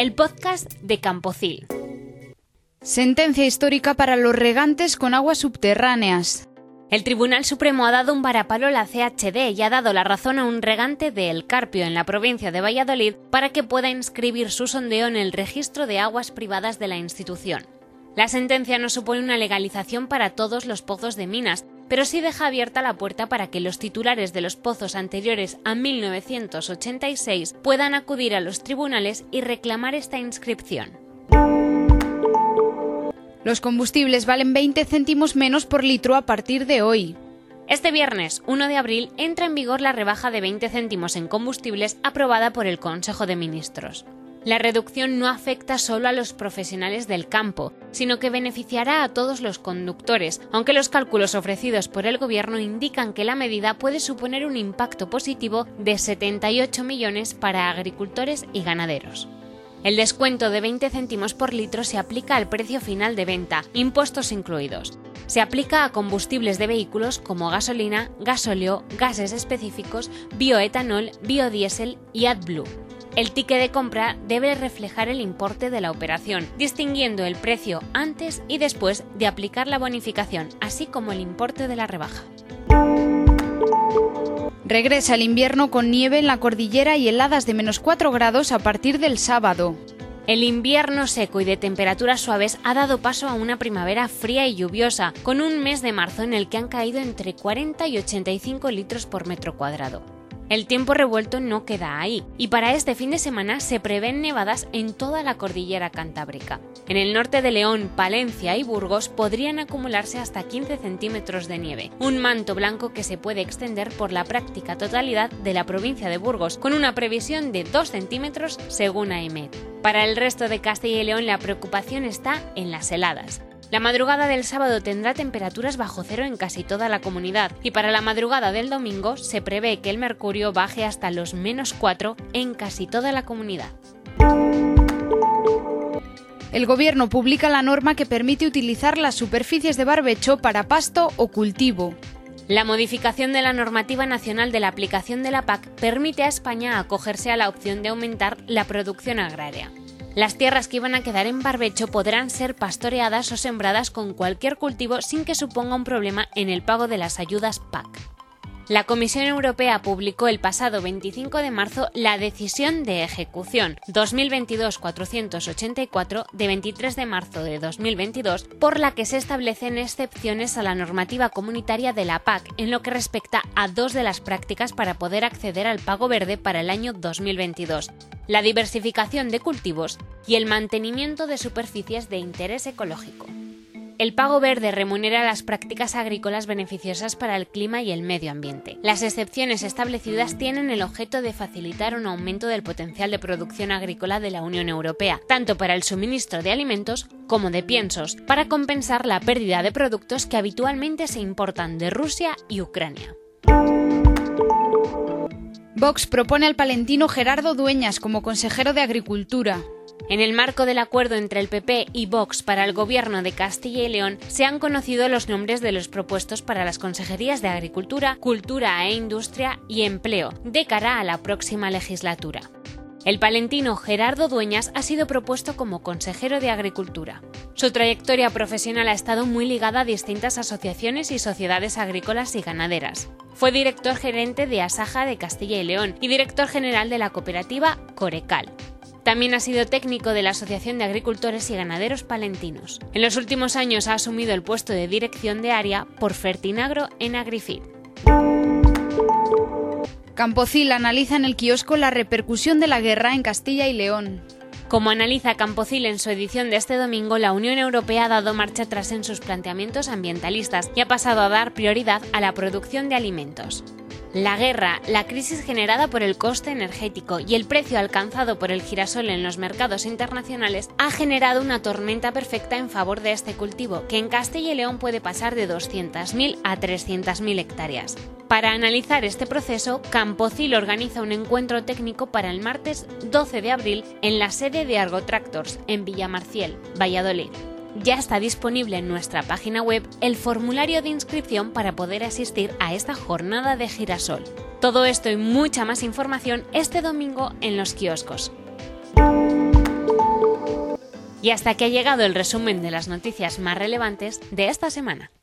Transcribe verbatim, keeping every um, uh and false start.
el podcast de Campocil. Sentencia histórica para los regantes con aguas subterráneas. El Tribunal Supremo ha dado un varapalo a la C H D y ha dado la razón a un regante de El Carpio, en la provincia de Valladolid, para que pueda inscribir su sondeo en el registro de aguas privadas de la institución. La sentencia no supone una legalización para todos los pozos de minas, pero sí deja abierta la puerta para que los titulares de los pozos anteriores a mil novecientos ochenta y seis puedan acudir a los tribunales y reclamar esta inscripción. Los combustibles valen veinte céntimos menos por litro a partir de hoy. Este viernes, uno de abril, entra en vigor la rebaja de veinte céntimos en combustibles aprobada por el Consejo de Ministros. La reducción no afecta solo a los profesionales del campo, sino que beneficiará a todos los conductores, aunque los cálculos ofrecidos por el Gobierno indican que la medida puede suponer un impacto positivo de setenta y ocho millones para agricultores y ganaderos. El descuento de veinte céntimos por litro se aplica al precio final de venta, impuestos incluidos. Se aplica a combustibles de vehículos como gasolina, gasóleo, gases específicos, bioetanol, biodiesel y AdBlue. El ticket de compra debe reflejar el importe de la operación, distinguiendo el precio antes y después de aplicar la bonificación, así como el importe de la rebaja. Regresa el invierno con nieve en la cordillera y heladas de menos cuatro grados a partir del sábado. El invierno seco y de temperaturas suaves ha dado paso a una primavera fría y lluviosa, con un mes de marzo en el que han caído entre cuarenta y ochenta y cinco litros por metro cuadrado. El tiempo revuelto no queda ahí, y para este fin de semana se prevén nevadas en toda la cordillera cantábrica. En el norte de León, Palencia y Burgos podrían acumularse hasta quince centímetros de nieve, un manto blanco que se puede extender por la práctica totalidad de la provincia de Burgos, con una previsión de dos centímetros según AEMET. Para el resto de Castilla y León la preocupación está en las heladas. La madrugada del sábado tendrá temperaturas bajo cero en casi toda la comunidad y para la madrugada del domingo se prevé que el mercurio baje hasta los menos cuatro en casi toda la comunidad. El Gobierno publica la norma que permite utilizar las superficies de barbecho para pasto o cultivo. La modificación de la normativa nacional de la aplicación de la P A C permite a España acogerse a la opción de aumentar la producción agraria. Las tierras que iban a quedar en barbecho podrán ser pastoreadas o sembradas con cualquier cultivo sin que suponga un problema en el pago de las ayudas P A C. La Comisión Europea publicó el pasado veinticinco de marzo la Decisión de Ejecución dos mil veintidós cuatrocientos ochenta y cuatro de veintitrés de marzo de dos mil veintidós, por la que se establecen excepciones a la normativa comunitaria de la P A C en lo que respecta a dos de las prácticas para poder acceder al pago verde para el año dos mil veintidós, la diversificación de cultivos y el mantenimiento de superficies de interés ecológico. El pago verde remunera las prácticas agrícolas beneficiosas para el clima y el medio ambiente. Las excepciones establecidas tienen el objeto de facilitar un aumento del potencial de producción agrícola de la Unión Europea, tanto para el suministro de alimentos como de piensos, para compensar la pérdida de productos que habitualmente se importan de Rusia y Ucrania. Vox propone al palentino Gerardo Dueñas como consejero de Agricultura. En el marco del acuerdo entre el P P y Vox para el Gobierno de Castilla y León, se han conocido los nombres de los propuestos para las consejerías de Agricultura, Cultura e Industria y Empleo, de cara a la próxima legislatura. El palentino Gerardo Dueñas ha sido propuesto como consejero de Agricultura. Su trayectoria profesional ha estado muy ligada a distintas asociaciones y sociedades agrícolas y ganaderas. Fue director gerente de Asaja de Castilla y León y director general de la cooperativa Corecal. También ha sido técnico de la Asociación de Agricultores y Ganaderos Palentinos. En los últimos años ha asumido el puesto de dirección de área por Fertinagro en Agrifeed. Campocil analiza en el kiosco la repercusión de la guerra en Castilla y León. Como analiza Campocil en su edición de este domingo, la Unión Europea ha dado marcha atrás en sus planteamientos ambientalistas y ha pasado a dar prioridad a la producción de alimentos. La guerra, la crisis generada por el coste energético y el precio alcanzado por el girasol en los mercados internacionales ha generado una tormenta perfecta en favor de este cultivo, que en Castilla y León puede pasar de doscientas mil a trescientas mil hectáreas. Para analizar este proceso, Campocil organiza un encuentro técnico para el martes doce de abril en la sede de Argotractors, en Villamarciel, Valladolid. Ya está disponible en nuestra página web el formulario de inscripción para poder asistir a esta jornada de girasol. Todo esto y mucha más información este domingo en los kioscos. Y hasta aquí ha llegado el resumen de las noticias más relevantes de esta semana.